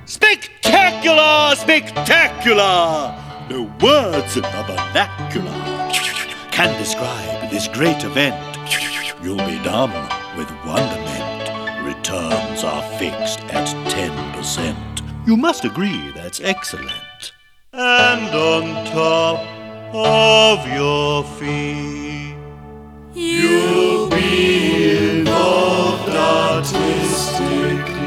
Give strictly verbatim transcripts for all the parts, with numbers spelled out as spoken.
Spectacular! Spectacular! No words in the vernacular can describe this great event. You'll be dumb with wonderment. Returns are fixed at ten percent. You must agree that's excellent. And on top of your fee, you'll be involved artistically.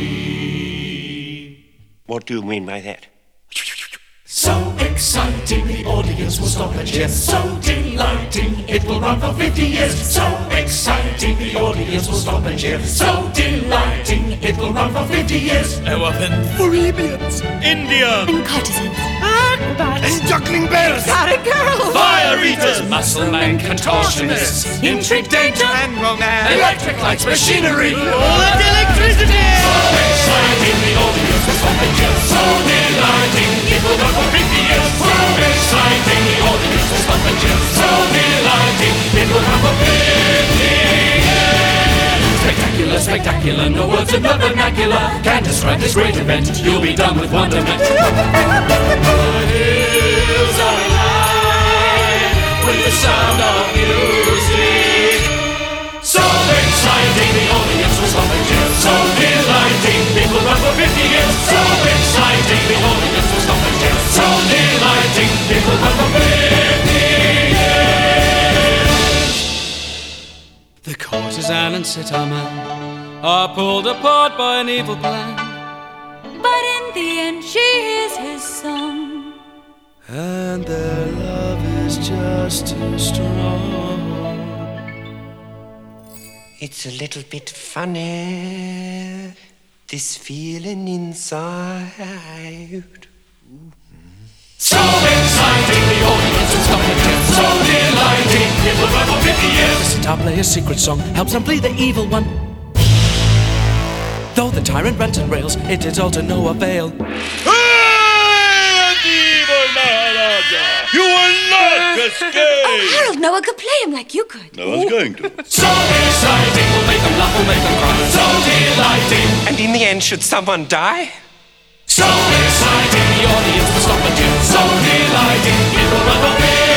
What do you mean by that? So exciting, the audience will stop and cheer. So delighting, it will run for fifty years. So exciting, the audience will stop and cheer. So delighting, it will run for fifty years. Elephants, Arabians, India, And courtesans. Acrobats. and juggling bears, Exotic girls. fire eaters, Muscle man contortionists, intrigue, danger, And romance. electric lights, machinery. all that electricity. Exciting, the audience will stop and cheer. So delighting, it will run for fifty years. So exciting, the audience will stop and cheer. So delighting, it will run for fifty years. Spectacular, spectacular, no words in the vernacular can describe this great event. You'll be done with wonderment. The hills are alive with the sound of music. So exciting, the audience will stop and cheer. So delighting, it will run for fifty years. So exciting, the audience will stop and cheer. So delighting, it will run for fifty years. The courtesan and sitar man are pulled apart by an evil plan, But in the end, she hears his song. and their love is just too strong. It's a little bit funny, this feeling inside. So exciting, the audience will stop and cheer. So delighting, it will run for fifty years. The sitar player's secret song helps them flee the evil one. Though the tyrant rants and rails, it is all to no avail. You will not escape! Harold, no one could play him like you could. No one's going to. So exciting, we'll make them laugh, we'll make them cry. So delighting, And in the end, should someone die? so exciting, the audience will stop and cheer. So delighting, it will run for fifty